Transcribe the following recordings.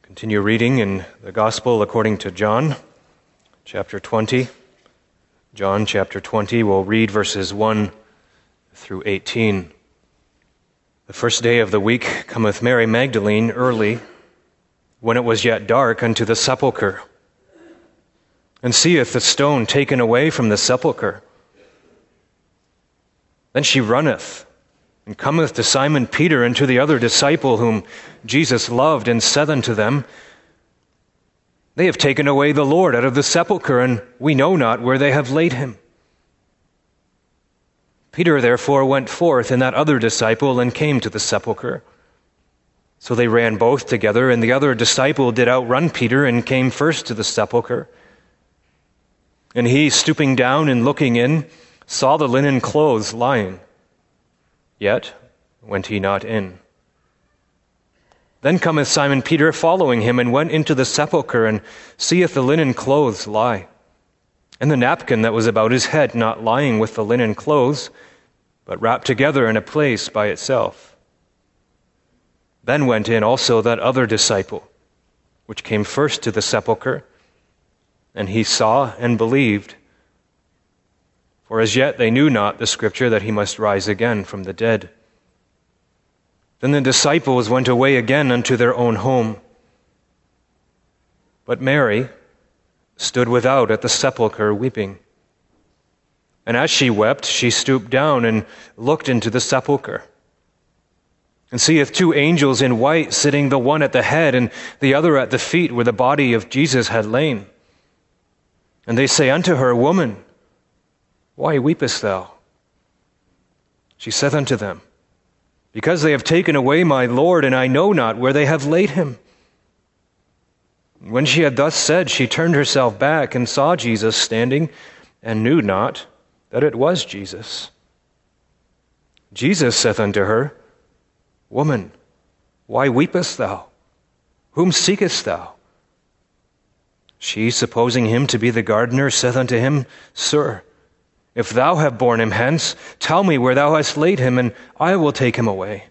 Continue reading in the Gospel according to John, chapter 20. John chapter 20, we'll read verses 1 through 18. The first day of the week cometh Mary Magdalene early, when it was yet dark, unto the sepulchre, and seeth the stone taken away from the sepulchre. Then she runneth, and cometh to Simon Peter and to the other disciple whom Jesus loved, and said unto them, They have taken away the Lord out of the sepulchre, and we know not where they have laid him. Peter therefore went forth, and that other disciple, and came to the sepulchre. So they ran both together, and the other disciple did outrun Peter, and came first to the sepulchre. And he, stooping down and looking in, saw the linen clothes lying. Yet went he not in. Then cometh Simon Peter following him, and went into the sepulchre, and seeth the linen clothes lie, and the napkin that was about his head not lying with the linen clothes, but wrapped together in a place by itself. Then went in also that other disciple, which came first to the sepulchre, and he saw and believed. For as yet they knew not the scripture that he must rise again from the dead. Then the disciples went away again unto their own home. But Mary stood without at the sepulchre weeping. And as she wept, she stooped down and looked into the sepulchre, and seeth two angels in white sitting, the one at the head and the other at the feet, where the body of Jesus had lain. And they say unto her, Woman, why weepest thou? She saith unto them, Because they have taken away my Lord, and I know not where they have laid him. When she had thus said, she turned herself back, and saw Jesus standing, and knew not that it was Jesus. Jesus saith unto her, Woman, why weepest thou? Whom seekest thou? She, supposing him to be the gardener, saith unto him, Sir, if thou have borne him hence, tell me where thou hast laid him, and I will take him away.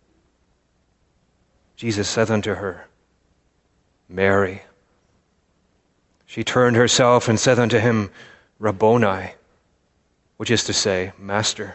Jesus saith unto her, Mary. She turned herself and saith unto him, Rabboni, which is to say, Master.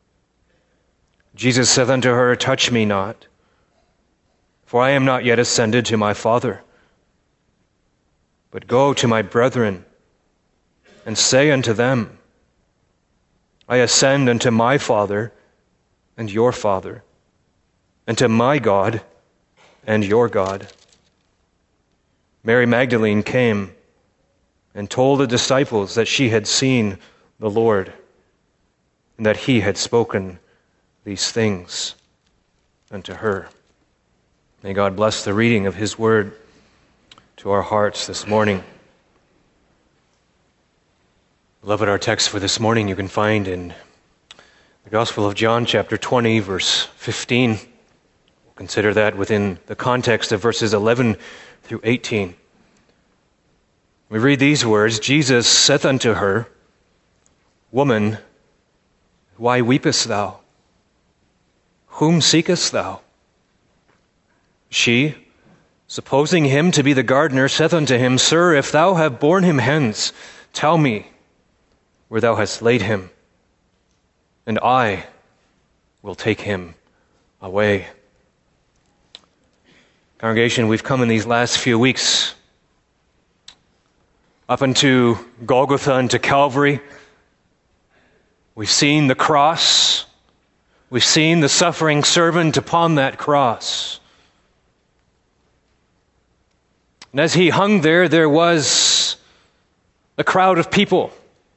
Jesus saith unto her, Touch me not, for I am not yet ascended to my Father, but go to my brethren, and say unto them, I ascend unto my Father and your Father, and to my God and your God. Mary Magdalene came and told the disciples that she had seen the Lord, and that he had spoken these things unto her. May God bless the reading of his word to our hearts this morning. Beloved, our text for this morning you can find in the Gospel of John, chapter 20, verse 15. We'll consider that within the context of verses 11 through 18. We read these words, Jesus saith unto her, Woman, why weepest thou? Whom seekest thou? She, supposing him to be the gardener, saith unto him, Sir, if thou have borne him hence, tell me where thou hast laid him, and I will take him away. Congregation, we've come in these last few weeks up into Golgotha and to Calvary. We've seen the cross. We've seen the suffering servant upon that cross. And as he hung there, there was a crowd of people,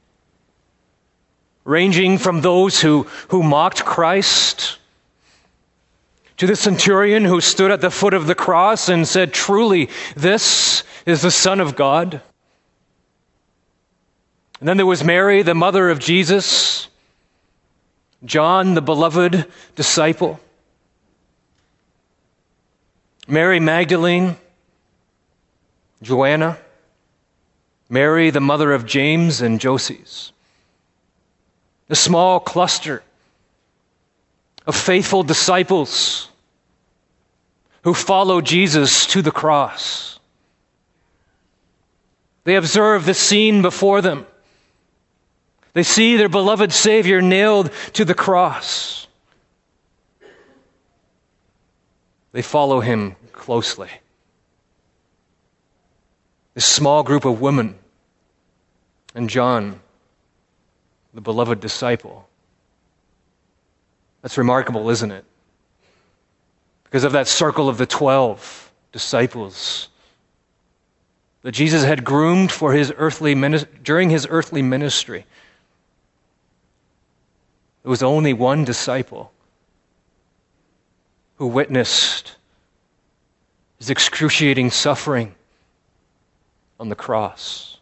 ranging from those who mocked Christ to the centurion who stood at the foot of the cross and said, Truly, this is the Son of God. And then there was Mary, the mother of Jesus, John, the beloved disciple, Mary Magdalene, Joanna, Mary, the mother of James and Joses. A small cluster of faithful disciples who follow Jesus to the cross. They observe the scene before them. They see their beloved Savior nailed to the cross. They follow him closely. This small group of women and John, the beloved disciple. That's remarkable, isn't it? Because of that circle of the 12 disciples that Jesus had groomed for his during his earthly ministry. There was only one disciple who witnessed his excruciating suffering on the cross.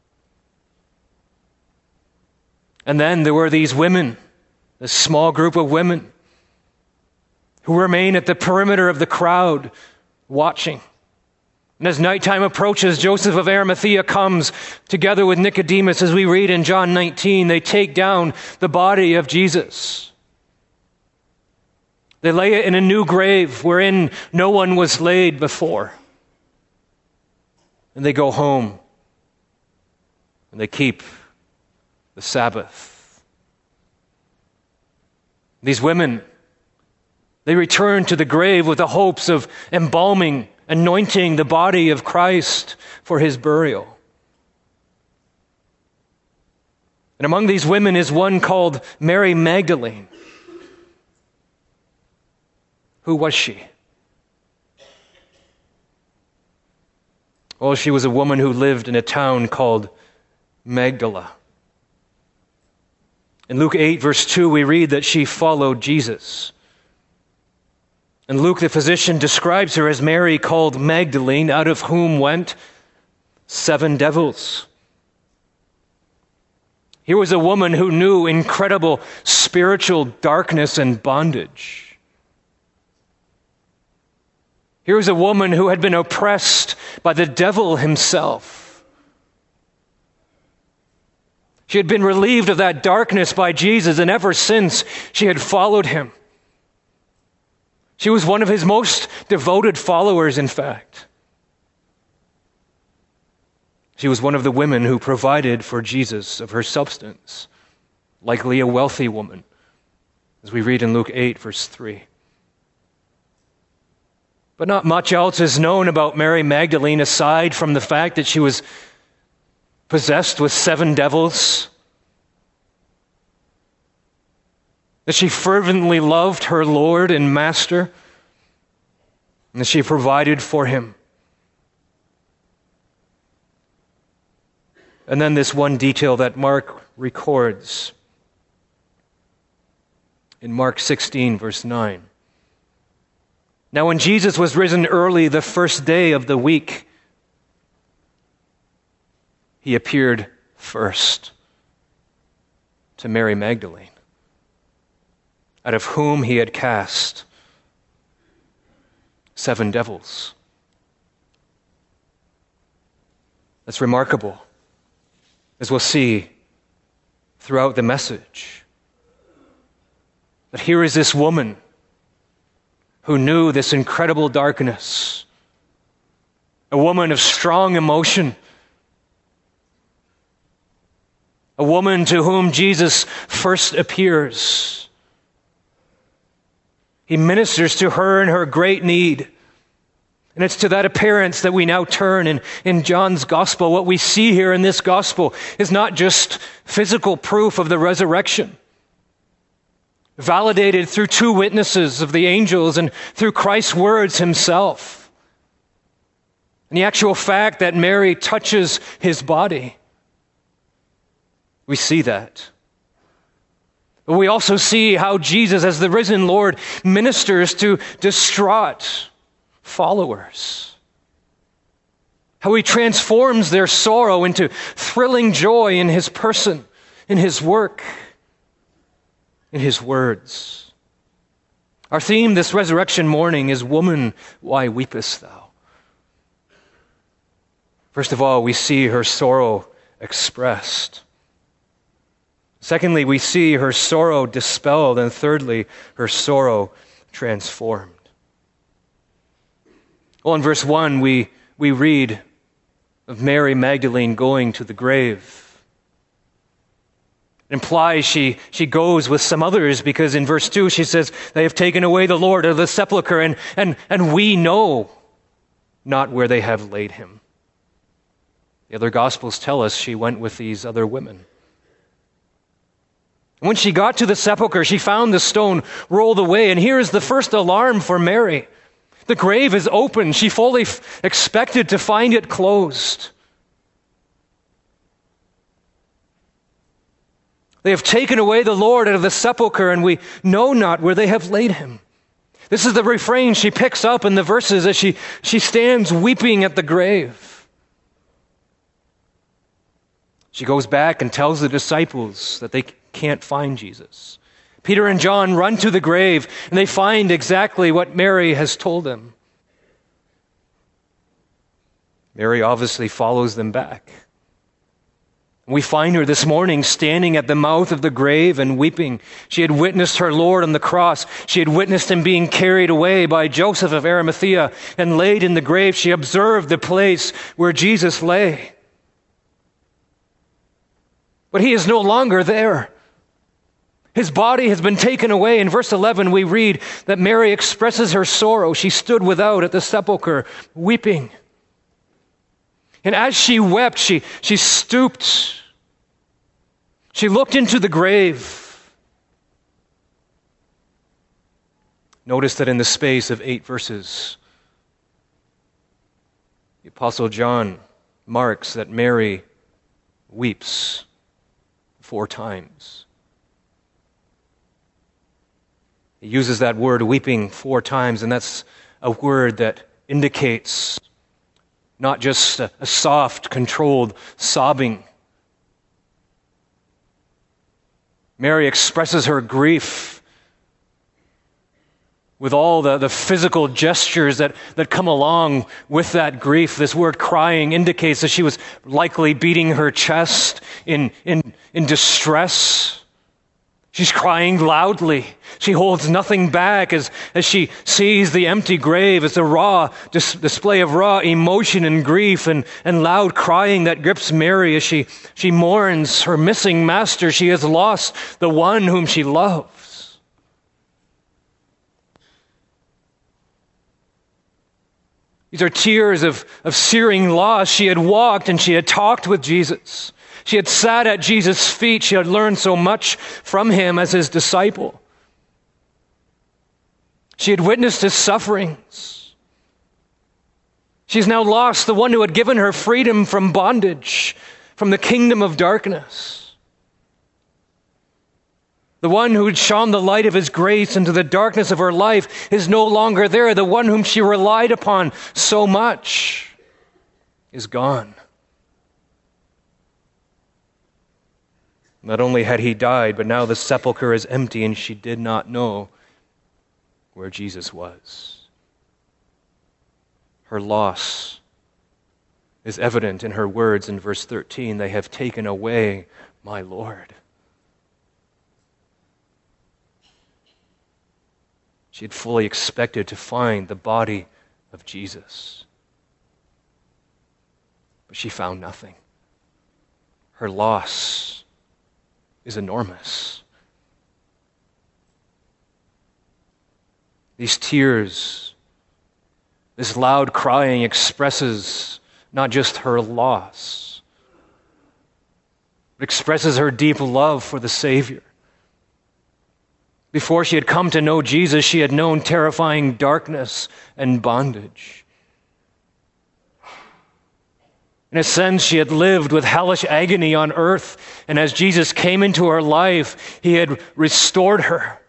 And then there were these women, this small group of women, who remain at the perimeter of the crowd watching. And as nighttime approaches, Joseph of Arimathea comes together with Nicodemus, as we read in John 19. They take down the body of Jesus. They lay it in a new grave wherein no one was laid before. And they go home and they keep the Sabbath. These women, they return to the grave with the hopes of embalming, anointing the body of Christ for his burial. And among these women is one called Mary Magdalene. Who was she? Well, she was a woman who lived in a town called Magdala. In Luke 8, verse 2, we read that she followed Jesus. And Luke, the physician, describes her as Mary called Magdalene, out of whom went 7 devils. Here was a woman who knew incredible spiritual darkness and bondage. Here was a woman who had been oppressed by the devil himself. She had been relieved of that darkness by Jesus, and ever since she had followed him. She was one of his most devoted followers, in fact. She was one of the women who provided for Jesus of her substance, likely a wealthy woman, as we read in Luke 8, verse 3. But not much else is known about Mary Magdalene aside from the fact that she was possessed with 7 devils, that she fervently loved her Lord and Master, and that she provided for him. And then this one detail that Mark records in Mark 16, verse 9. Now, when Jesus was risen early the first day of the week, he appeared first to Mary Magdalene, out of whom he had cast 7 devils. That's remarkable, as we'll see throughout the message. But here is this woman who knew this incredible darkness, a woman of strong emotion, a woman to whom Jesus first appears. He ministers to her in her great need. And it's to that appearance that we now turn in John's gospel. What we see here in this gospel is not just physical proof of the resurrection, validated through 2 witnesses of the angels and through Christ's words himself, and the actual fact that Mary touches his body. We see that. But we also see how Jesus, as the risen Lord, ministers to distraught followers. How he transforms their sorrow into thrilling joy in his person, in his work, in his words. Our theme this resurrection morning is, Woman, why weepest thou? First of all, we see her sorrow expressed. Secondly, we see her sorrow dispelled. And thirdly, her sorrow transformed. Well, in verse 1, we read of Mary Magdalene going to the grave. It implies she goes with some others, because in verse 2 she says, they have taken away the Lord out of the sepulchre, and we know not where they have laid him. The other Gospels tell us she went with these other women. When she got to the sepulchre, she found the stone rolled away, and here is the first alarm for Mary. The grave is open. She fully expected to find it closed. They have taken away the Lord out of the sepulchre, and we know not where they have laid him. This is the refrain she picks up in the verses as she stands weeping at the grave. She goes back and tells the disciples that they can't find Jesus. Peter and John run to the grave, and they find exactly what Mary has told them. Mary obviously follows them back. We find her this morning standing at the mouth of the grave and weeping. She had witnessed her Lord on the cross. She had witnessed him being carried away by Joseph of Arimathea and laid in the grave. She observed the place where Jesus lay. But he is no longer there. His body has been taken away. In verse 11, we read that Mary expresses her sorrow. She stood without at the sepulchre, weeping. And as she wept, she stooped. She looked into the grave. Notice that in the space of 8 verses, the Apostle John marks that Mary weeps 4 times. He uses that word weeping 4 times, and that's a word that indicates not just a soft, controlled sobbing. Mary expresses her grief with all the physical gestures that come along with that grief. This word crying indicates that she was likely beating her chest in distress. She's crying loudly. She holds nothing back as she sees the empty grave. It's a raw display of raw emotion and grief and loud crying that grips Mary as she mourns her missing master. She has lost the one whom she loves. These are tears of searing loss. She had walked and she had talked with Jesus. She had sat at Jesus' feet. She had learned so much from him as his disciple. She had witnessed his sufferings. She's now lost the one who had given her freedom from bondage, from the kingdom of darkness. The one who had shone the light of his grace into the darkness of her life is no longer there. The one whom she relied upon so much is gone. Not only had he died, but now the sepulchre is empty, and she did not know where Jesus was. Her loss is evident in her words in verse 13. They have taken away my Lord. She had fully expected to find the body of Jesus, but she found nothing. Her loss is enormous. These tears, this loud crying expresses not just her loss, but expresses her deep love for the Savior. Before she had come to know Jesus, she had known terrifying darkness and bondage. In a sense, she had lived with hellish agony on earth, and as Jesus came into her life, he had restored her.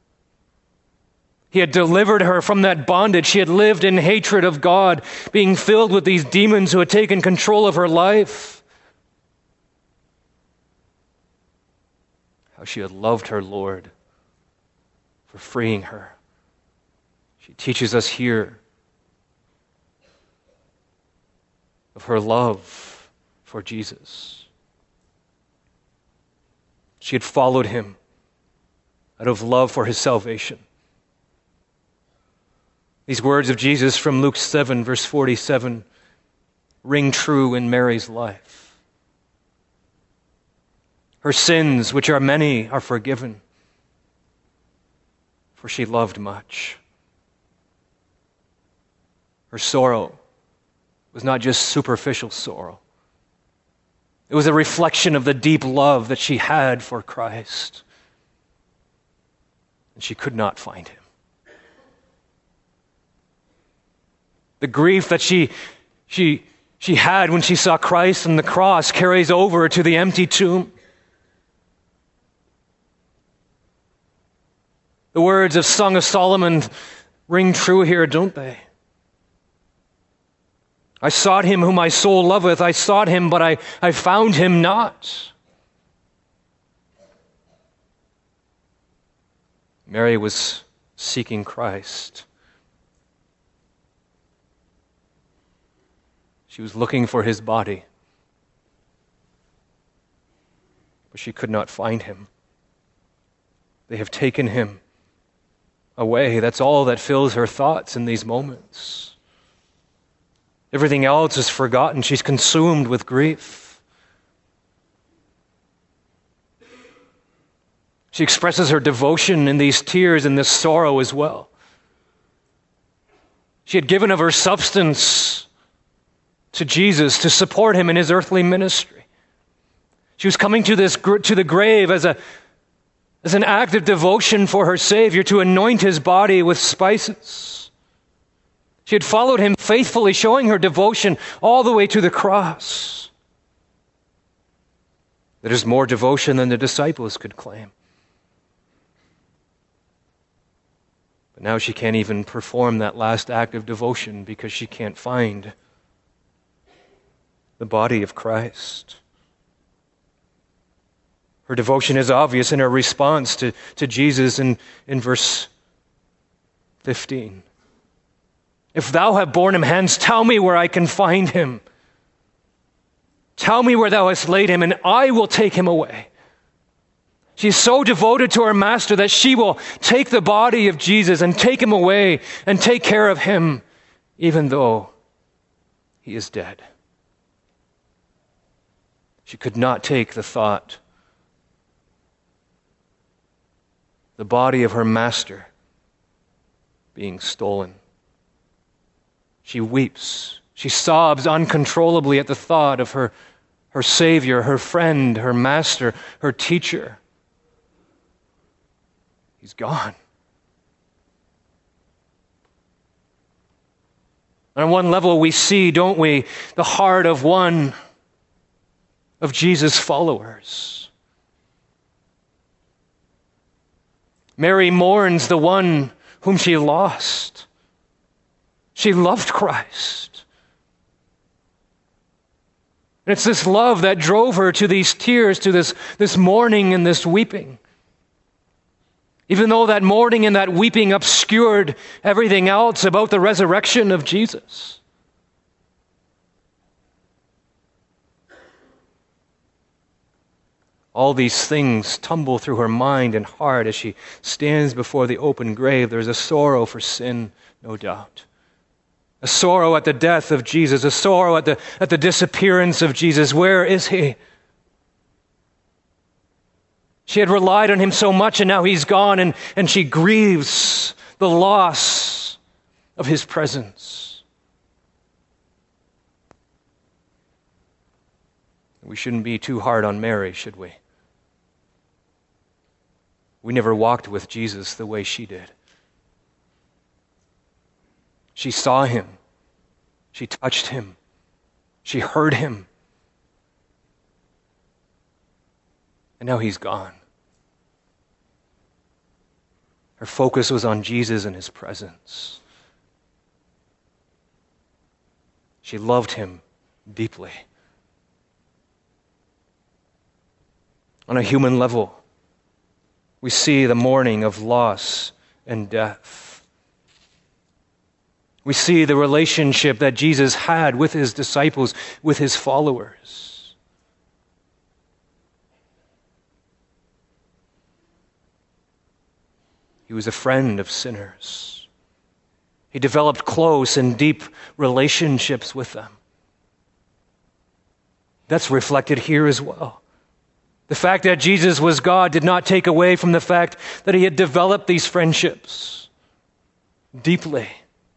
He had delivered her from that bondage. She had lived in hatred of God, being filled with these demons who had taken control of her life. How she had loved her Lord for freeing her. She teaches us here of her love for Jesus. She had followed him out of love for his salvation. These words of Jesus from Luke 7, verse 47, ring true in Mary's life. Her sins, which are many, are forgiven, for she loved much. Her sorrow was not just superficial sorrow. It was a reflection of the deep love that she had for Christ. And she could not find him. The grief that she had when she saw Christ on the cross carries over to the empty tomb. The words of Song of Solomon ring true here, don't they? I sought him whom my soul loveth. I sought him, but I found him not. Mary was seeking Christ. She was looking for his body, but she could not find him. They have taken him away. That's all that fills her thoughts in these moments. Everything else is forgotten. She's consumed with grief. She expresses her devotion in these tears and this sorrow as well. She had given of her substance to Jesus to support him in his earthly ministry. She was coming to the grave as an act of devotion for her Savior, to anoint his body with spices. She had followed him faithfully, showing her devotion all the way to the cross. That is more devotion than the disciples could claim. But now she can't even perform that last act of devotion because she can't find the body of Christ. Her devotion is obvious in her response to Jesus in verse 15. If thou have borne him hence, tell me where I can find him. Tell me where thou hast laid him, and I will take him away. She's so devoted to her master that she will take the body of Jesus and take him away and take care of him, even though he is dead. She could not take the thought, the body of her master being stolen. She weeps. She sobs uncontrollably at the thought of her Savior, her friend, her master, her teacher. He's gone. On one level we see, don't we, the heart of one of Jesus' followers. Mary mourns the one whom she lost. She loved Christ. And it's this love that drove her to these tears, to this mourning and this weeping. Even though that mourning and that weeping obscured everything else about the resurrection of Jesus. All these things tumble through her mind and heart as she stands before the open grave. There's a sorrow for sin, no doubt. A sorrow at the death of Jesus, a sorrow at the disappearance of Jesus. Where is he? She had relied on him so much, and now he's gone, and she grieves the loss of his presence. We shouldn't be too hard on Mary, should we? We never walked with Jesus the way she did. She saw him. She touched him. She heard him. And now he's gone. Her focus was on Jesus and his presence. She loved him deeply. On a human level, we see the mourning of loss and death. We see the relationship that Jesus had with his disciples, with his followers. He was a friend of sinners. He developed close and deep relationships with them. That's reflected here as well. The fact that Jesus was God did not take away from the fact that he had developed these friendships deeply.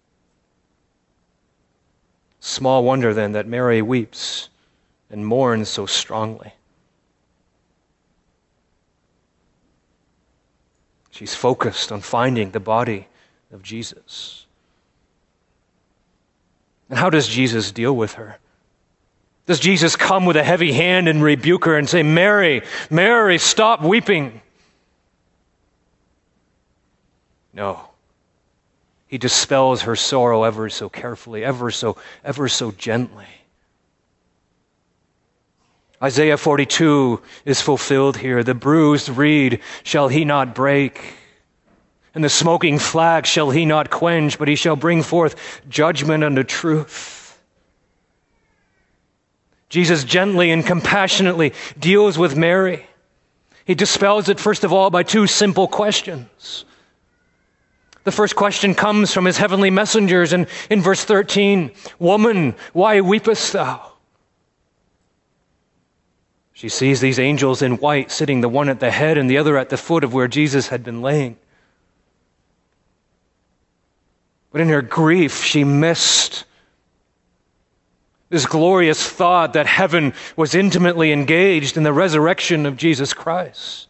Small wonder then that Mary weeps and mourns so strongly. She's focused on finding the body of Jesus. And how does Jesus deal with her? Does Jesus come with a heavy hand and rebuke her and say, "Mary, Mary, stop weeping"? No. He dispels her sorrow ever so carefully, ever so gently. Isaiah 42 is fulfilled here. The bruised reed shall he not break, and the smoking flax shall he not quench, but he shall bring forth judgment unto truth. Jesus gently and compassionately deals with Mary. He dispels it, first of all, by two simple questions. The first question comes from his heavenly messengers in verse 13. "Woman, why weepest thou?" She sees these angels in white sitting, the one at the head and the other at the foot of where Jesus had been laying. But in her grief, she missed this glorious thought that heaven was intimately engaged in the resurrection of Jesus Christ.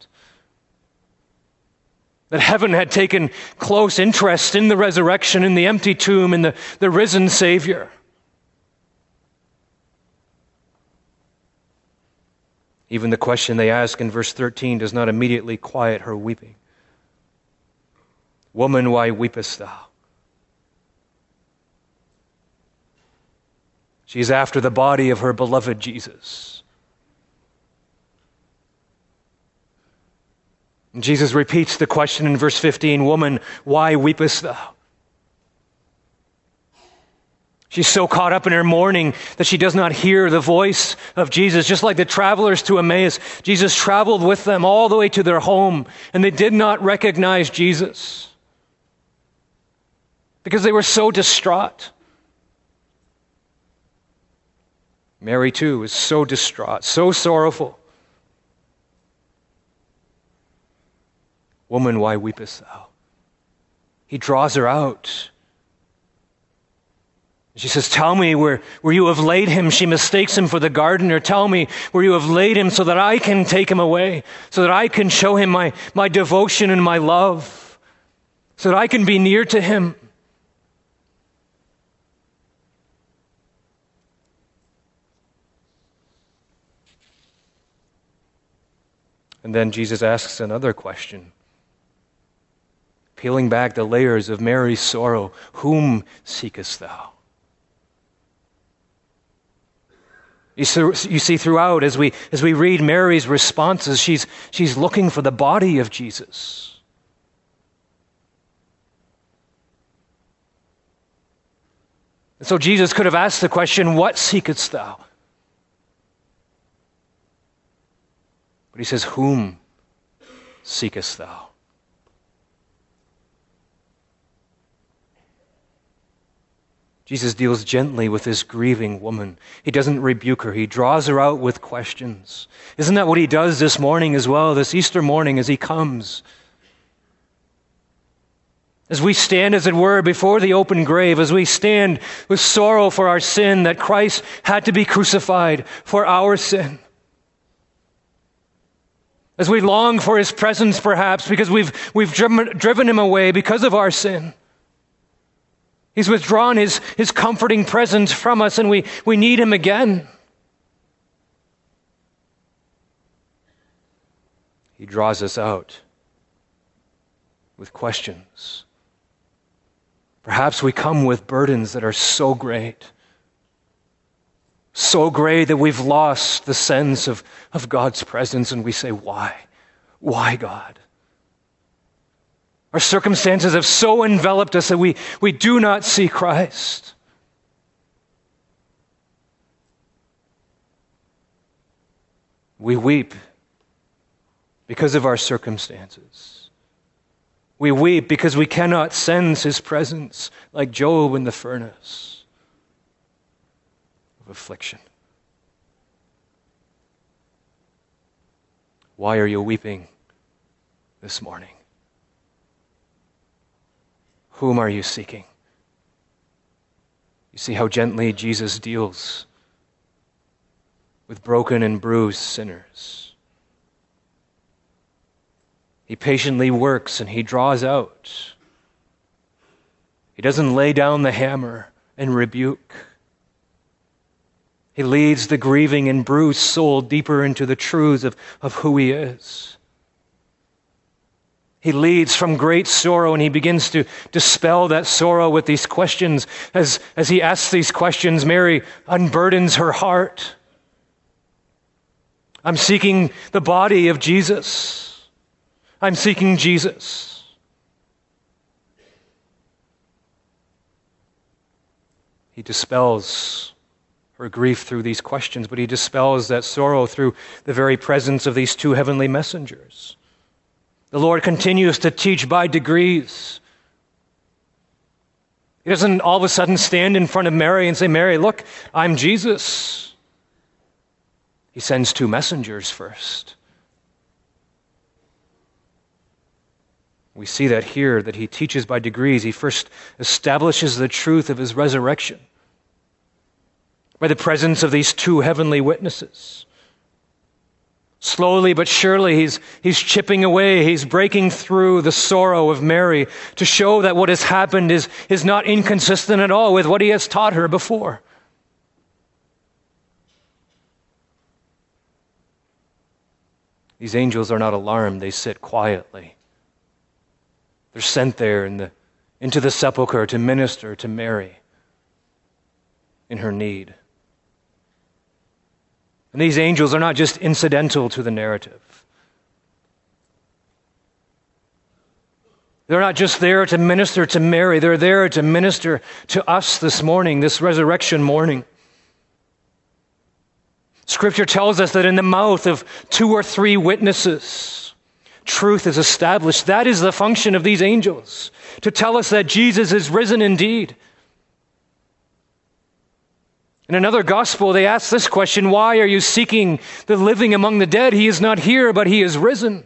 That heaven had taken close interest in the resurrection, in the empty tomb, in the risen Savior. Even the question they ask in verse 13 does not immediately quiet her weeping. "Woman, why weepest thou?" She is after the body of her beloved Jesus. And Jesus repeats the question in verse 15, "Woman, why weepest thou?" She's so caught up in her mourning that she does not hear the voice of Jesus. Just like the travelers to Emmaus, Jesus traveled with them all the way to their home, and they did not recognize Jesus because they were so distraught. Mary, too, is so distraught, so sorrowful. "Woman, why weepest thou?" He draws her out. She says, "Tell me where you have laid him." She mistakes him for the gardener. "Tell me where you have laid him so that I can take him away, so that I can show him my devotion and my love, so that I can be near to him." And then Jesus asks another question, peeling back the layers of Mary's sorrow. "Whom seekest thou?" You see throughout, as we read Mary's responses, she's looking for the body of Jesus. And so Jesus could have asked the question, "What seekest thou?" But he says, "Whom seekest thou?" Jesus deals gently with this grieving woman. He doesn't rebuke her. He draws her out with questions. Isn't that what he does this morning as well, this Easter morning as he comes? As we stand, as it were, before the open grave, as we stand with sorrow for our sin, that Christ had to be crucified for our sin. As we long for his presence, perhaps, because we've driven him away because of our sin. He's withdrawn his comforting presence from us, and we need him again. He draws us out with questions. Perhaps we come with burdens that are so great that we've lost the sense of God's presence, and we say, "Why? Why, God?" Our circumstances have so enveloped us that we do not see Christ. We weep because of our circumstances. We weep because we cannot sense his presence, like Job in the furnace of affliction. Why are you weeping this morning? Whom are you seeking? You see how gently Jesus deals with broken and bruised sinners. He patiently works and he draws out. He doesn't lay down the hammer and rebuke. He leads the grieving and bruised soul deeper into the truths of who he is. He leads from great sorrow and he begins to dispel that sorrow with these questions. As he asks these questions, Mary unburdens her heart. I'm seeking the body of Jesus. I'm seeking Jesus. He dispels her grief through these questions, but he dispels that sorrow through the very presence of these two heavenly messengers. The Lord continues to teach by degrees. He doesn't all of a sudden stand in front of Mary and say, Mary, look, I'm Jesus. He sends two messengers first. We see that here, that he teaches by degrees. He first establishes the truth of his resurrection by the presence of these two heavenly witnesses. Slowly but surely, he's chipping away, he's breaking through the sorrow of Mary to show that what has happened is not inconsistent at all with what he has taught her before. These angels are not alarmed, they sit quietly. They're sent there into the sepulchre to minister to Mary in her need. And these angels are not just incidental to the narrative. They're not just there to minister to Mary, they're there to minister to us this morning, this resurrection morning. Scripture tells us that in the mouth of 2 or 3 witnesses, truth is established. That is the function of these angels, to tell us that Jesus is risen indeed. In another gospel, they ask this question, why are you seeking the living among the dead? He is not here, but he is risen.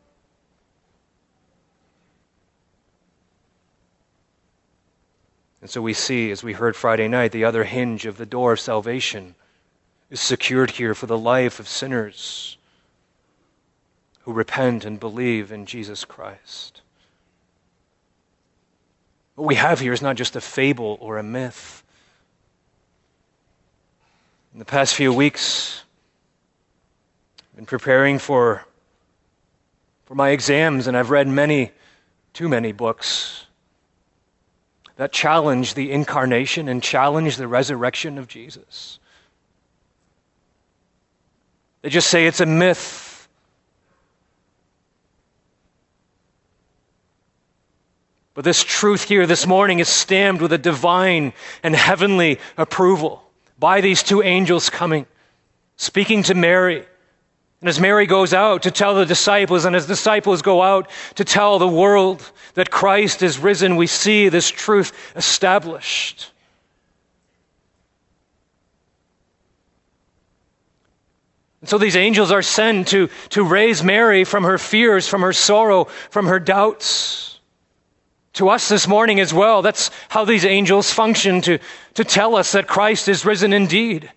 And so we see, as we heard Friday night, the other hinge of the door of salvation is secured here for the life of sinners who repent and believe in Jesus Christ. What we have here is not just a fable or a myth. In the past few weeks, I've been preparing for my exams, and I've read too many books that challenge the incarnation and challenge the resurrection of Jesus. They just say it's a myth. But this truth here this morning is stamped with a divine and heavenly approval by these two angels coming, speaking to Mary. And as Mary goes out to tell the disciples, and as disciples go out to tell the world that Christ is risen, we see this truth established. And so these angels are sent to raise Mary from her fears, from her sorrow, from her doubts. To us this morning as well, that's how these angels function, to tell us that Christ is risen indeed.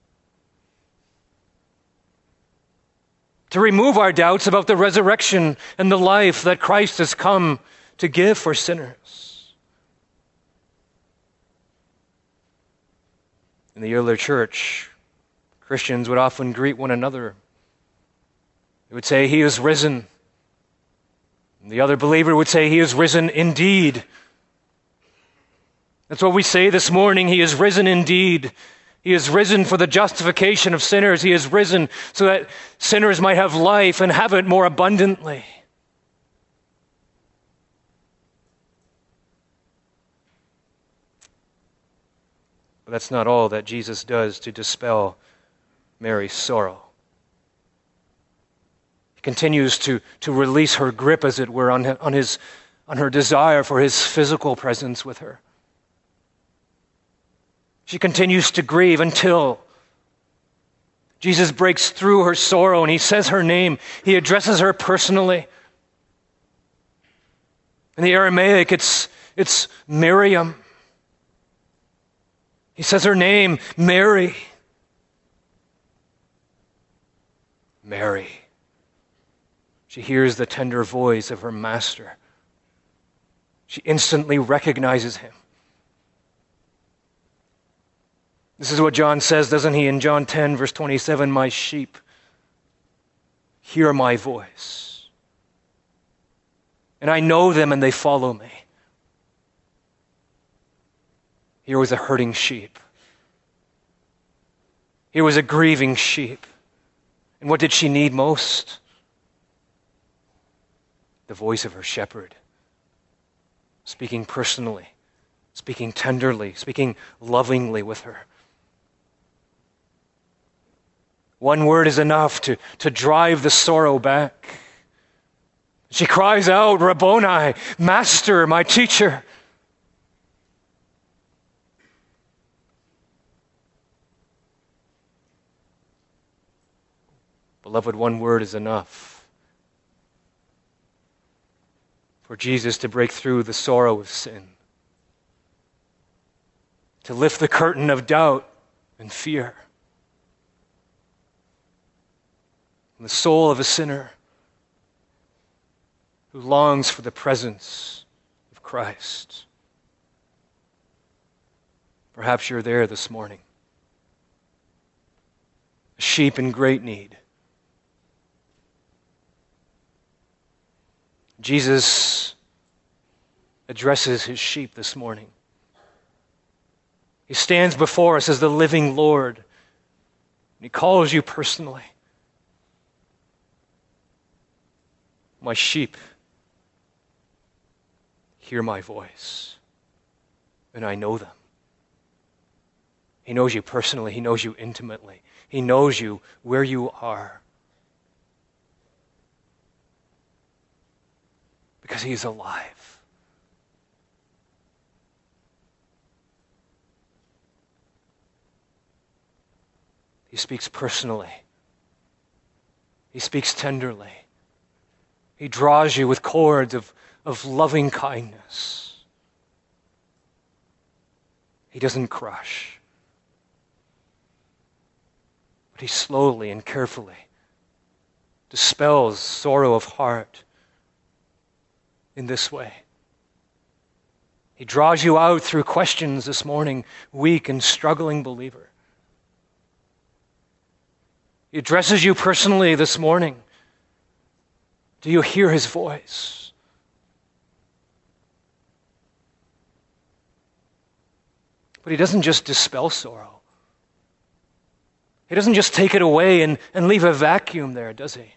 To remove our doubts about the resurrection and the life that Christ has come to give for sinners. In the early church, Christians would often greet one another. They would say, "He is risen." And the other believer would say, "He is risen indeed." That's what we say this morning. He is risen indeed. He is risen for the justification of sinners. He is risen so that sinners might have life and have it more abundantly. But that's not all that Jesus does to dispel Mary's sorrow. He continues to release her grip, as it were, on on her desire for his physical presence with her. She continues to grieve until Jesus breaks through her sorrow and he says her name. He addresses her personally. In the Aramaic, it's Miriam. He says her name, Mary. Mary. She hears the tender voice of her master. She instantly recognizes him. This is what John says, doesn't he? In John 10, verse 27, my sheep hear my voice. And I know them and they follow me. Here was a hurting sheep. Here was a grieving sheep. And what did she need most? The voice of her shepherd. Speaking personally, speaking tenderly, speaking lovingly with her. One word is enough to drive the sorrow back. She cries out, Rabboni, Master, my teacher. Beloved, one word is enough for Jesus to break through the sorrow of sin, to lift the curtain of doubt and fear. The soul of a sinner who longs for the presence of Christ. Perhaps you're there this morning. A sheep in great need. Jesus addresses his sheep this morning. He stands before us as the living Lord. And he calls you personally. My sheep hear my voice, and I know them. He knows you personally. He knows you intimately. He knows you where you are. Because he is alive. He speaks personally. He speaks tenderly. He draws you with cords of loving kindness. He doesn't crush. But he slowly and carefully dispels sorrow of heart in this way. He draws you out through questions this morning, weak and struggling believer. He addresses you personally this morning. Do you hear his voice? But he doesn't just dispel sorrow. He doesn't just take it away and leave a vacuum there, does he?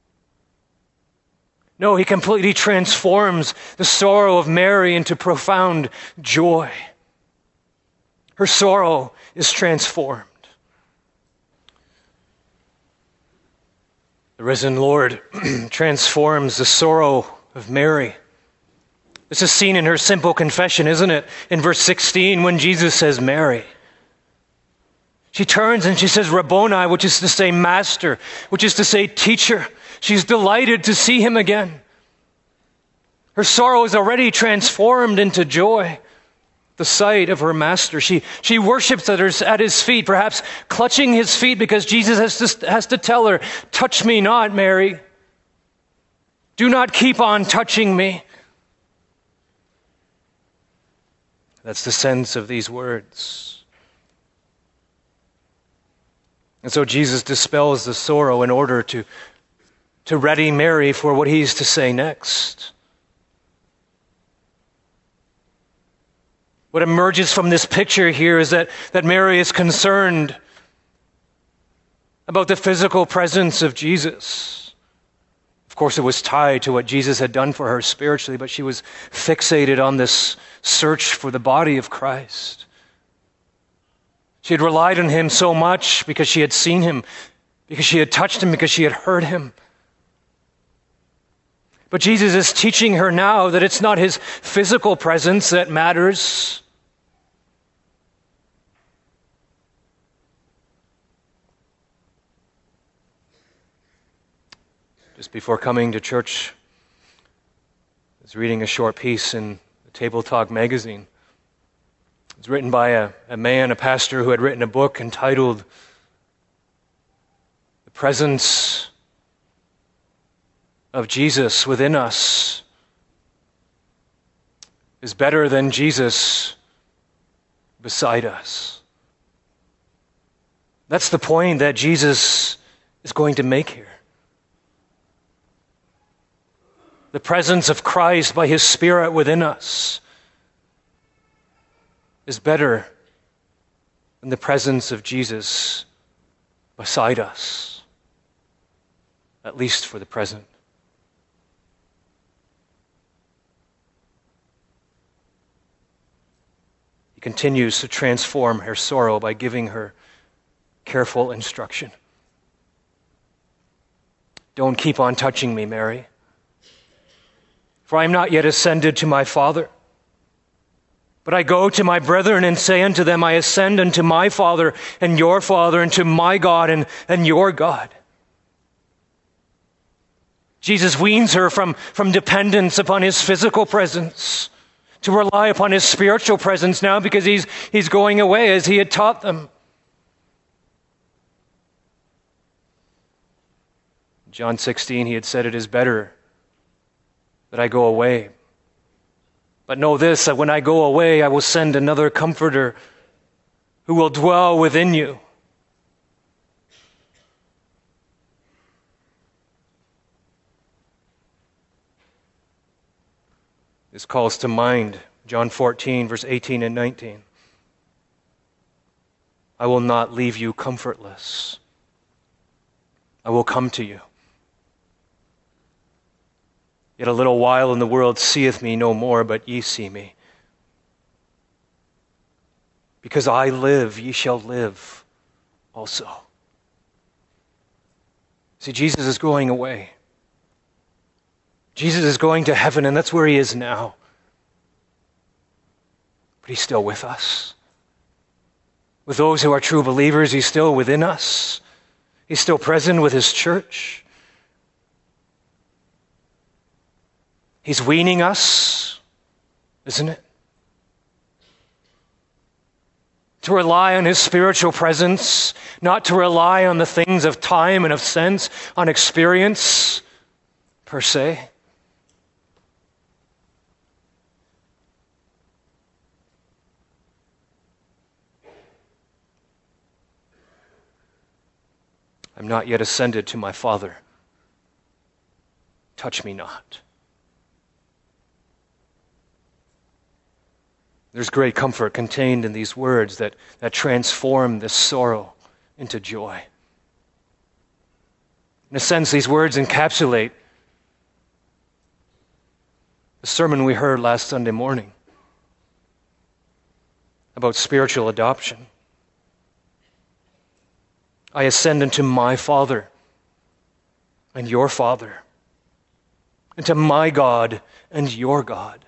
No, he completely transforms the sorrow of Mary into profound joy. Her sorrow is transformed. The risen Lord transforms the sorrow of Mary. This is seen in her simple confession, isn't it? In verse 16, when Jesus says, Mary. She turns and she says, Rabboni, which is to say master, which is to say teacher. She's delighted to see him again. Her sorrow is already transformed into joy. The sight of her master. She worships at his feet, perhaps clutching his feet because Jesus has to tell her, touch me not, Mary. Do not keep on touching me. That's the sense of these words. And so Jesus dispels the sorrow in order to ready Mary for what he's to say next. What emerges from this picture here is that Mary is concerned about the physical presence of Jesus. Of course, it was tied to what Jesus had done for her spiritually, but she was fixated on this search for the body of Christ. She had relied on him so much because she had seen him, because she had touched him, because she had heard him. But Jesus is teaching her now that it's not his physical presence that matters. Just before coming to church, I was reading a short piece in the Table Talk magazine. It was written by a man, a pastor, who had written a book entitled "The Presence of Jesus Within Us is Better Than Jesus Beside Us." That's the point that Jesus is going to make here. The presence of Christ by his Spirit within us is better than the presence of Jesus beside us, at least for the present. He continues to transform her sorrow by giving her careful instruction. "Don't keep on touching me, Mary. For I am not yet ascended to my Father. But I go to my brethren and say unto them, I ascend unto my Father and your Father, and to my God and your God." Jesus weans her from dependence upon his physical presence to rely upon his spiritual presence now, because he's going away as he had taught them. John 16, he had said, "It is better that I go away. But know this, that when I go away, I will send another Comforter who will dwell within you." This calls to mind John 14, verse 18 and 19. "I will not leave you comfortless. I will come to you. Yet a little while and the world seeth me no more, but ye see me. Because I live, ye shall live also." See, Jesus is going away. Jesus is going to heaven, and that's where he is now. But he's still with us. With those who are true believers, he's still within us. He's still present with his church. He's weaning us, isn't it? To rely on his spiritual presence, not to rely on the things of time and of sense, on experience per se. "I'm not yet ascended to my Father. Touch me not." There's great comfort contained in these words that transform this sorrow into joy. In a sense, these words encapsulate the sermon we heard last Sunday morning about spiritual adoption. "I ascend unto my Father and your Father, and to my God and your God."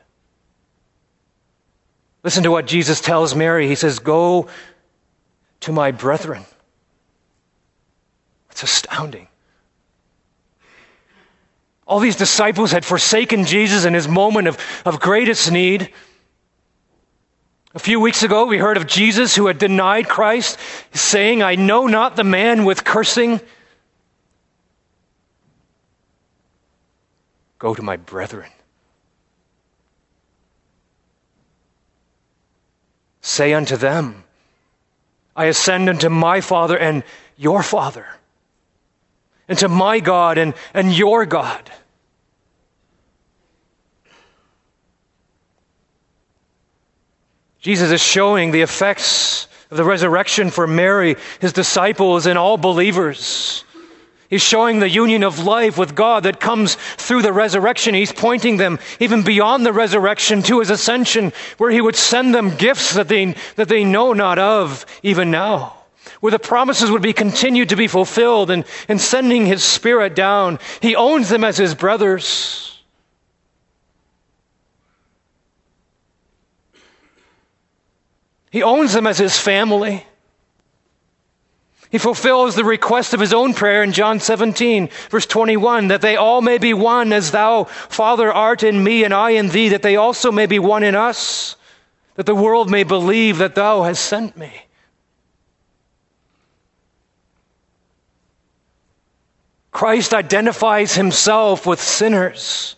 Listen to what Jesus tells Mary. He says, "Go to my brethren." It's astounding. All these disciples had forsaken Jesus in his moment of greatest need. A few weeks ago, we heard of Jesus who had denied Christ, saying, "I know not the man," with cursing. "Go to my brethren. Say unto them, I ascend unto my Father and your Father, and to my God and your God." Jesus is showing the effects of the resurrection for Mary, his disciples, and all believers. He's showing the union of life with God that comes through the resurrection. He's pointing them even beyond the resurrection to his ascension, where he would send them gifts that they know not of even now, where the promises would be continued to be fulfilled, and sending his Spirit down. He owns them as his brothers. He owns them as his family. He fulfills the request of his own prayer in John 17, verse 21, that they all may be one as thou, Father, art in me and I in thee, that they also may be one in us, that the world may believe that thou hast sent me. Christ identifies himself with sinners.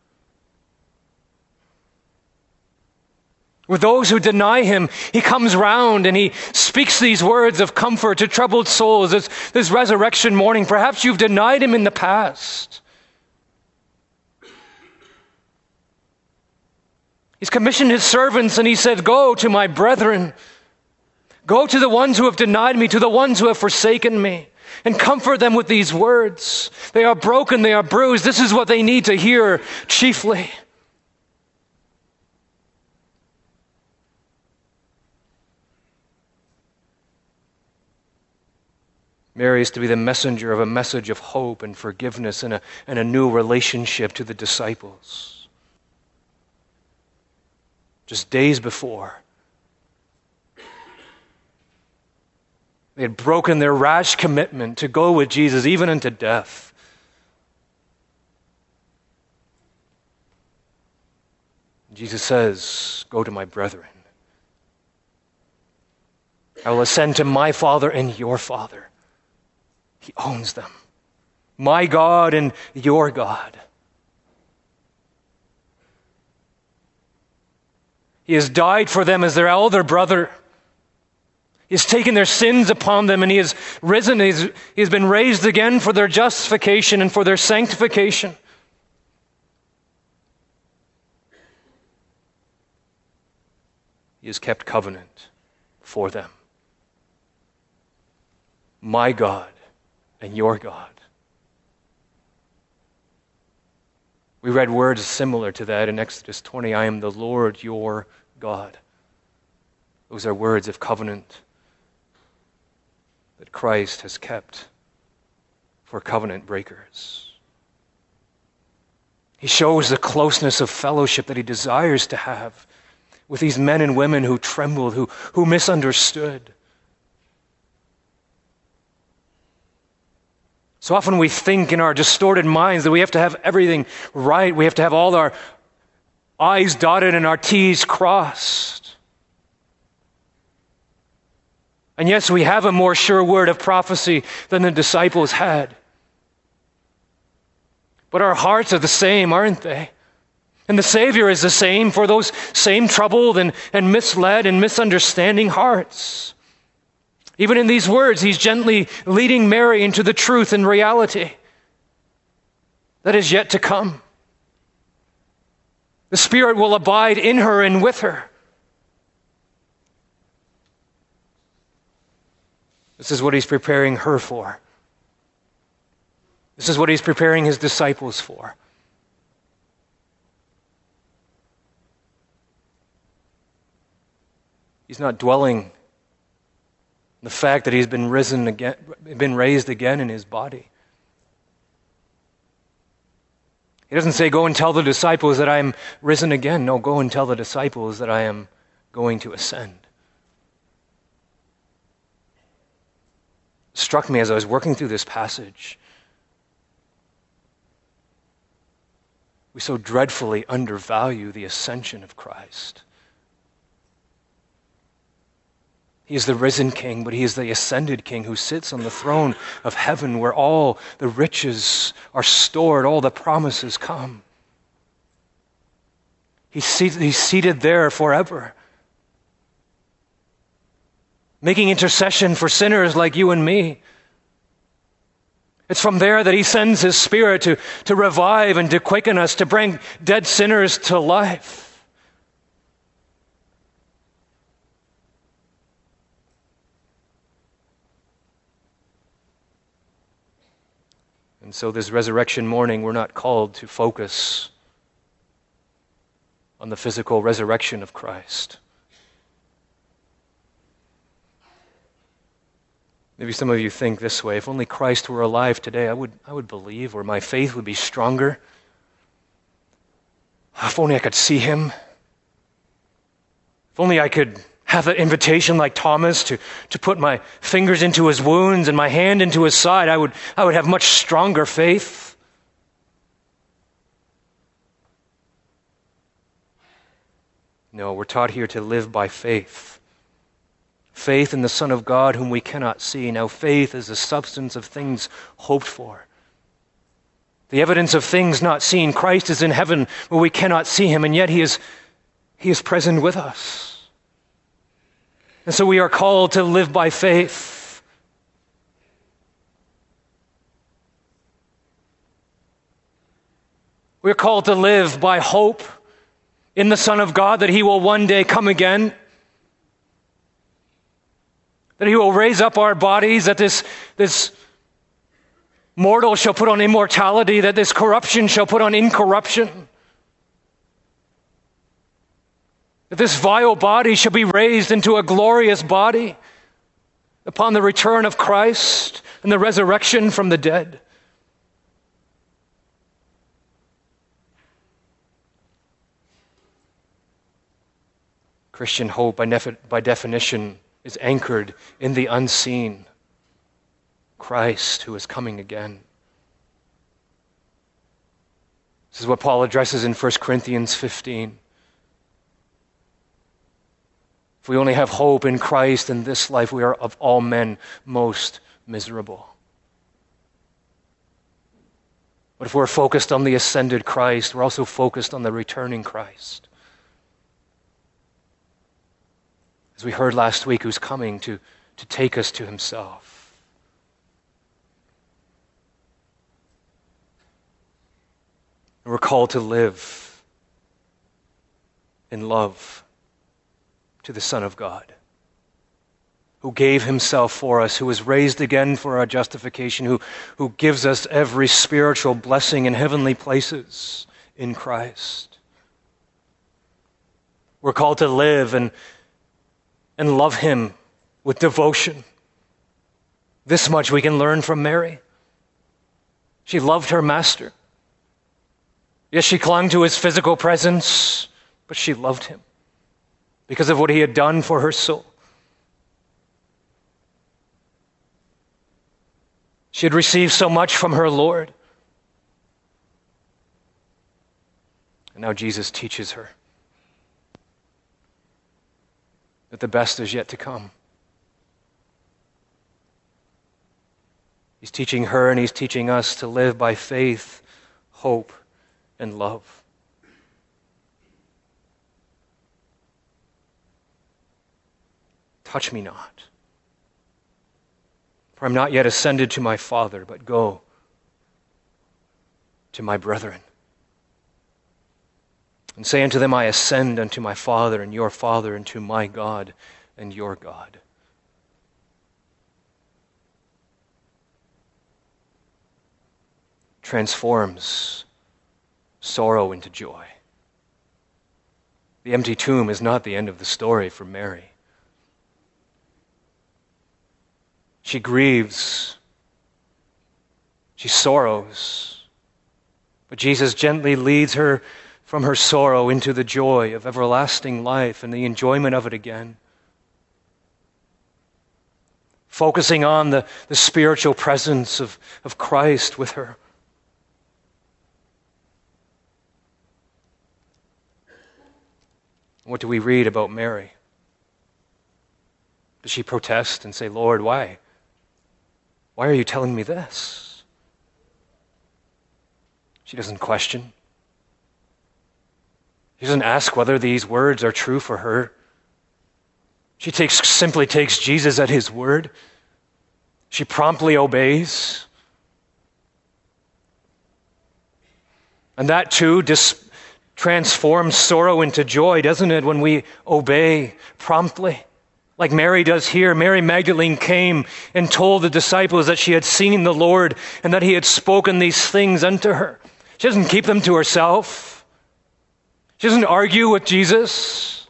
With those who deny him, he comes round and he speaks these words of comfort to troubled souls. This resurrection morning, perhaps you've denied him in the past. He's commissioned his servants and he said, go to my brethren. Go to the ones who have denied me, to the ones who have forsaken me, and comfort them with these words. They are broken, they are bruised. This is what they need to hear chiefly. Mary is to be the messenger of a message of hope and forgiveness and a new relationship to the disciples. Just days before, they had broken their rash commitment to go with Jesus even unto death. Jesus says, go to my brethren. I will ascend to my Father and your Father. He owns them. My God and your God. He has died for them as their elder brother. He has taken their sins upon them and he has risen. He has been raised again for their justification and for their sanctification. He has kept covenant for them. My God and your God. We read words similar to that in Exodus 20. I am the Lord your God. Those are words of covenant that Christ has kept for covenant breakers. He shows the closeness of fellowship that he desires to have with these men and women who trembled, who misunderstood. So often we think in our distorted minds that we have to have everything right. We have to have all our I's dotted and our T's crossed. And yes, we have a more sure word of prophecy than the disciples had. But our hearts are the same, aren't they? And the Savior is the same for those same troubled and misled and misunderstanding hearts. Even in these words, he's gently leading Mary into the truth and reality that is yet to come. The Spirit will abide in her and with her. This is what he's preparing her for. This is what he's preparing his disciples for. He's not dwelling the fact that he's been raised again in his body. He doesn't say, go and tell the disciples that I am risen again. No, go and tell the disciples that I am going to ascend. It struck me as I was working through this passage. We so dreadfully undervalue the ascension of Christ. He is the risen King, but he is the ascended King who sits on the throne of heaven where all the riches are stored, all the promises come. He's seated there forever, making intercession for sinners like you and me. It's from there that he sends his Spirit to revive and to quicken us, to bring dead sinners to life. And so this resurrection morning, we're not called to focus on the physical resurrection of Christ. Maybe some of you think this way, if only Christ were alive today, I would believe, or my faith would be stronger. If only I could see him. If only I could have an invitation like Thomas to put my fingers into his wounds and my hand into his side, I would have much stronger faith. No, we're taught here to live by faith. Faith in the Son of God whom we cannot see. Now faith is the substance of things hoped for, the evidence of things not seen. Christ is in heaven where we cannot see him, and yet he is present with us. And so we are called to live by faith. We're called to live by hope in the Son of God, that he will one day come again, that he will raise up our bodies, that this mortal shall put on immortality, that this corruption shall put on incorruption, that this vile body shall be raised into a glorious body upon the return of Christ and the resurrection from the dead. Christian hope, by definition, is anchored in the unseen Christ who is coming again. This is what Paul addresses in 1 Corinthians 15. If we only have hope in Christ in this life, we are of all men most miserable. But if we're focused on the ascended Christ, we're also focused on the returning Christ. As we heard last week, who's coming to take us to himself. And we're called to live in love to the Son of God, who gave himself for us, who was raised again for our justification, who gives us every spiritual blessing in heavenly places in Christ. We're called to live and love him with devotion. This much we can learn from Mary. She loved her master. Yes, she clung to his physical presence, but she loved him because of what he had done for her soul. She had received so much from her Lord. And now Jesus teaches her that the best is yet to come. He's teaching her and he's teaching us to live by faith, hope, and love. Touch me not, for I'm not yet ascended to my Father, but go to my brethren and say unto them, I ascend unto my Father and your Father, and to my God and your God. Transforms sorrow into joy. The empty tomb is not the end of the story for Mary. She grieves. She sorrows. But Jesus gently leads her from her sorrow into the joy of everlasting life and the enjoyment of it again. Focusing on the spiritual presence of Christ with her. What do we read about Mary? Does she protest and say, Lord, why? Why are you telling me this? She doesn't question. She doesn't ask whether these words are true for her. She simply takes Jesus at his word. She promptly obeys. And that too transforms sorrow into joy, doesn't it, when we obey promptly? Like Mary does here. Mary Magdalene came and told the disciples that she had seen the Lord and that he had spoken these things unto her. She doesn't keep them to herself. She doesn't argue with Jesus.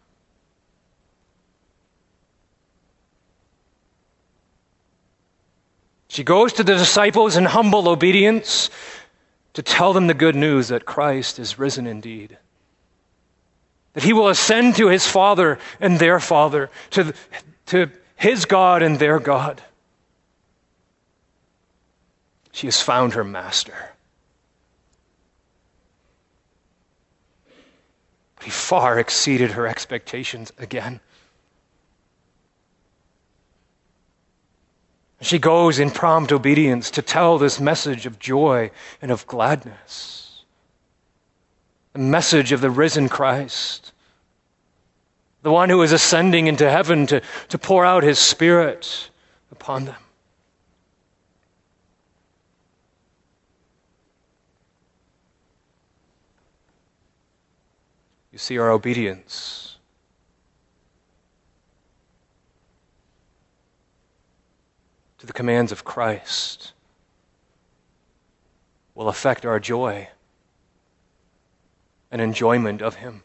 She goes to the disciples in humble obedience to tell them the good news that Christ is risen indeed. that he will ascend to his Father and their Father, to his God and their God. She has found her master. But he far exceeded her expectations again. She goes in prompt obedience to tell this message of joy and of gladness. The message of the risen Christ. The one who is ascending into heaven to pour out his Spirit upon them. You see, our obedience to the commands of Christ will affect our joy and enjoyment of him.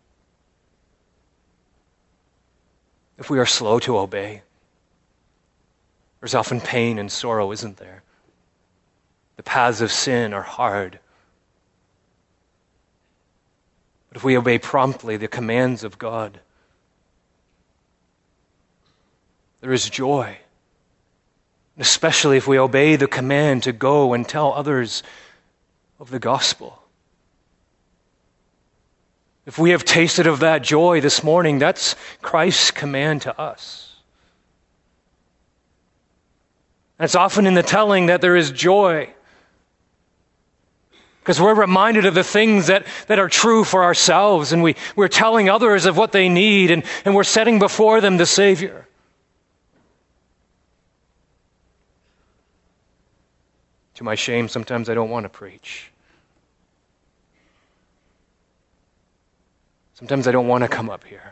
If we are slow to obey, there's often pain and sorrow, isn't there? The paths of sin are hard. But if we obey promptly the commands of God, there is joy. And especially if we obey the command to go and tell others of the gospel. If we have tasted of that joy this morning, that's Christ's command to us. And it's often in the telling that there is joy, because we're reminded of the things that are true for ourselves, and we're telling others of what they need, and we're setting before them the Savior. To my shame, sometimes I don't want to preach. Sometimes I don't want to come up here.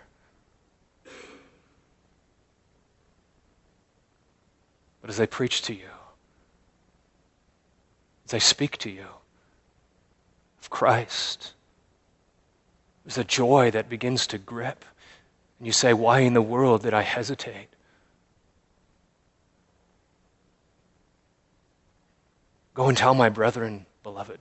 But as I preach to you, as I speak to you of Christ, there's a joy that begins to grip. And you say, why in the world did I hesitate? Go and tell my brethren, beloved.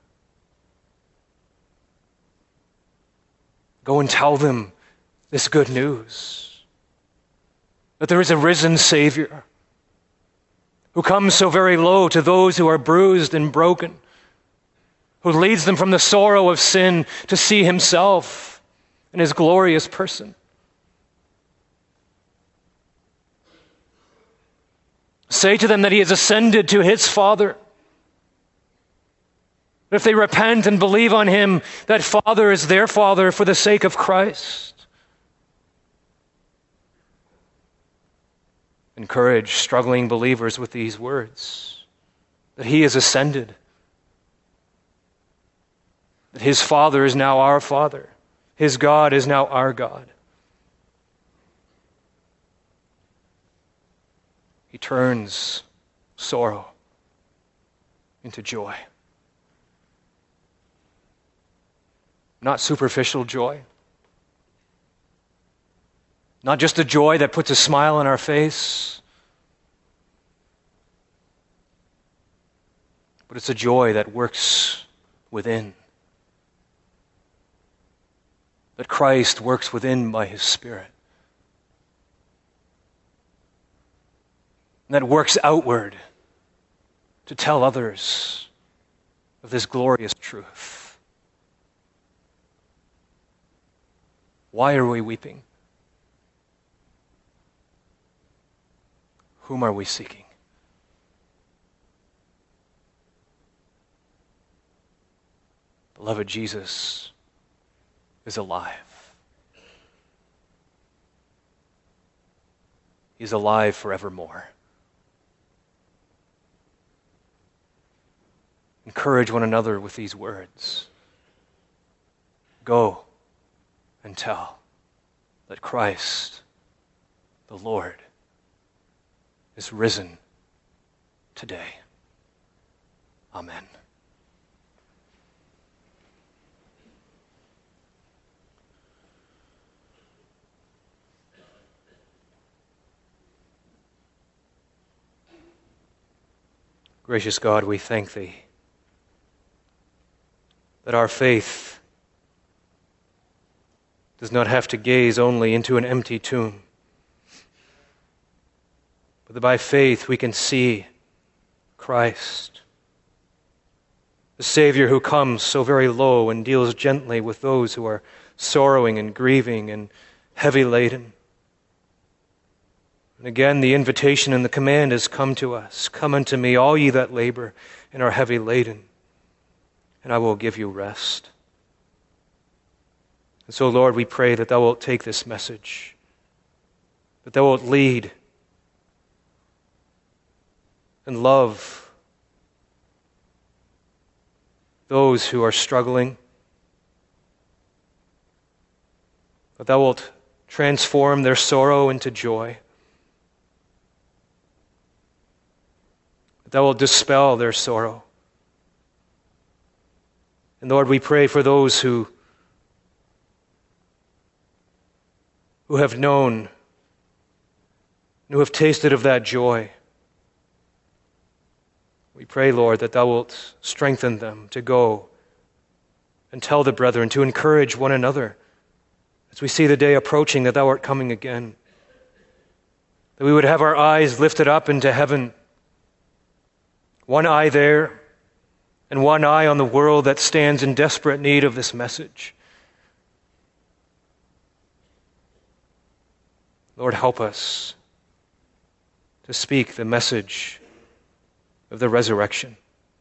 Go and tell them this good news, that there is a risen Savior who comes so very low to those who are bruised and broken, who leads them from the sorrow of sin to see himself in his glorious person. Say to them that he has ascended to his Father. If they repent and believe on him, that Father is their Father for the sake of Christ. Encourage struggling believers with these words, that he is ascended, that his Father is now our Father, his God is now our God. He turns sorrow into joy. Not superficial joy. Not just a joy that puts a smile on our face, but it's a joy that works within. That Christ works within by his Spirit. And that works outward to tell others of this glorious truth. Why are we weeping? Whom are we seeking? Beloved, Jesus is alive. He's alive forevermore. Encourage one another with these words. Go and tell that Christ, the Lord, is risen today. Amen. Gracious God, we thank thee that our faith does not have to gaze only into an empty tomb, but that by faith we can see Christ, the Savior who comes so very low and deals gently with those who are sorrowing and grieving and heavy laden. And again, the invitation and the command has come to us. Come unto me, all ye that labor and are heavy laden, and I will give you rest. And so, Lord, we pray that thou wilt take this message, that thou wilt lead and love those who are struggling, that thou wilt transform their sorrow into joy, that thou wilt dispel their sorrow. And Lord, we pray for those who have known, who have tasted of that joy. We pray, Lord, that thou wilt strengthen them to go and tell the brethren, to encourage one another as we see the day approaching that thou art coming again. That we would have our eyes lifted up into heaven, one eye there and one eye on the world that stands in desperate need of this message. Lord, help us to speak the message of the resurrection.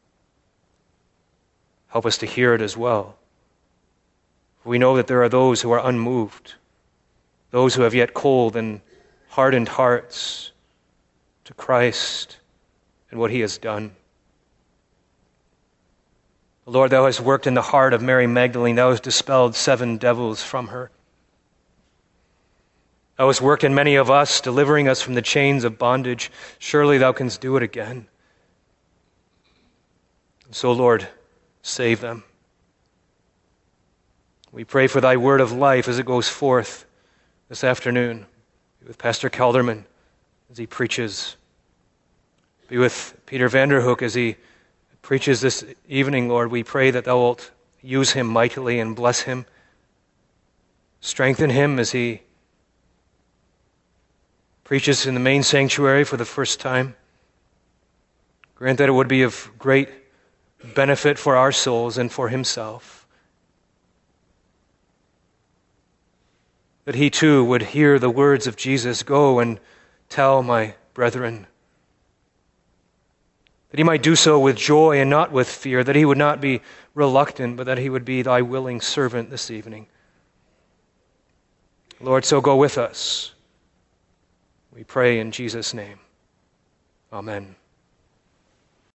Help us to hear it as well. We know that there are those who are unmoved, those who have yet cold and hardened hearts to Christ and what he has done. Lord, thou hast worked in the heart of Mary Magdalene. Thou hast dispelled 7 devils from her. Thou hast worked in many of us, delivering us from the chains of bondage. Surely thou canst do it again. So, Lord, save them. We pray for thy word of life as it goes forth this afternoon. Be with Pastor Kelderman as he preaches. Be with Peter Vanderhoek as he preaches this evening, Lord. We pray that thou wilt use him mightily and bless him. Strengthen him as he preaches in the main sanctuary for the first time. Grant that it would be of great benefit for our souls and for himself. That he too would hear the words of Jesus, go and tell my brethren. That he might do so with joy and not with fear. That he would not be reluctant, but that he would be thy willing servant this evening. Lord, so go with us. We pray in Jesus' name. Amen.